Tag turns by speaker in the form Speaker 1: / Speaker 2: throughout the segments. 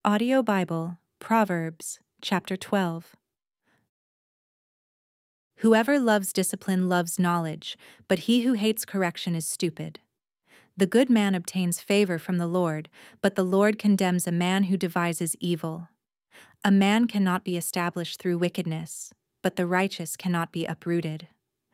Speaker 1: Audio Bible, Proverbs, chapter 12. Whoever loves discipline loves knowledge, but he who hates correction is stupid. The good man obtains favor from the Lord, but the Lord condemns a man who devises evil. A man cannot be established through wickedness, but the righteous cannot be uprooted.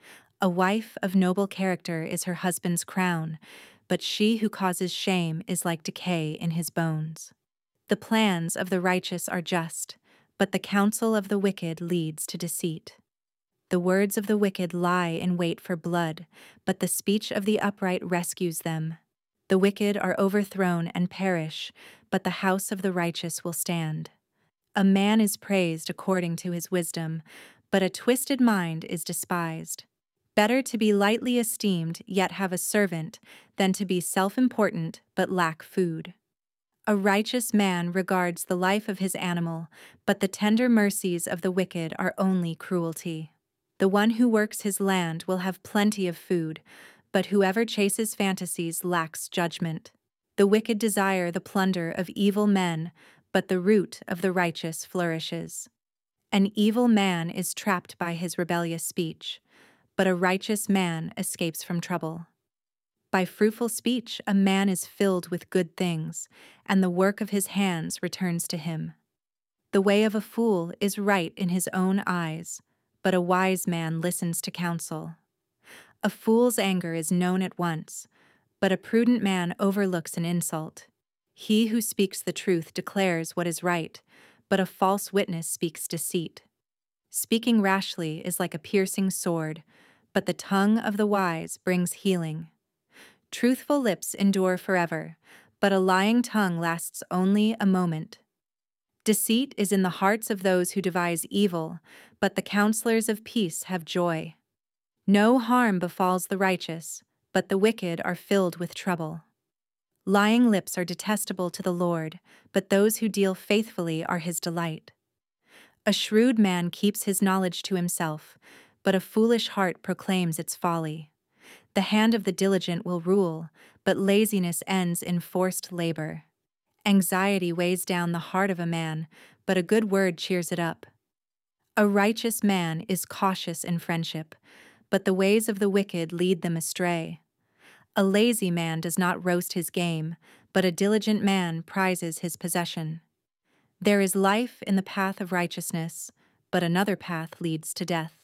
Speaker 1: A wife of noble character is her husband's crown, but she who causes shame is like decay in his bones. The plans of the righteous are just, but the counsel of the wicked leads to deceit. The words of the wicked lie in wait for blood, but the speech of the upright rescues them. The wicked are overthrown and perish, but the house of the righteous will stand. A man is praised according to his wisdom, but a twisted mind is despised. Better to be lightly esteemed yet have a servant than to be self-important but lack food. A righteous man regards the life of his animal, but the tender mercies of the wicked are only cruelty. The one who works his land will have plenty of food, but whoever chases fantasies lacks judgment. The wicked desire the plunder of evil men, but the root of the righteous flourishes. An evil man is trapped by his rebellious speech, but a righteous man escapes from trouble. By fruitful speech a man is filled with good things, and the work of his hands returns to him. The way of a fool is right in his own eyes, but a wise man listens to counsel. A fool's anger is known at once, but a prudent man overlooks an insult. He who speaks the truth declares what is right, but a false witness speaks deceit. Speaking rashly is like a piercing sword, but the tongue of the wise brings healing. Truthful lips endure forever, but a lying tongue lasts only a moment. Deceit is in the hearts of those who devise evil, but the counselors of peace have joy. No harm befalls the righteous, but the wicked are filled with trouble. Lying lips are detestable to the Lord, but those who deal faithfully are his delight. A shrewd man keeps his knowledge to himself, but a foolish heart proclaims its folly. The hand of the diligent will rule, but laziness ends in forced labor. Anxiety weighs down the heart of a man, but a good word cheers it up. A righteous man is cautious in friendship, but the ways of the wicked lead them astray. A lazy man does not roast his game, but a diligent man prizes his possession. There is life in the path of righteousness, but another path leads to death.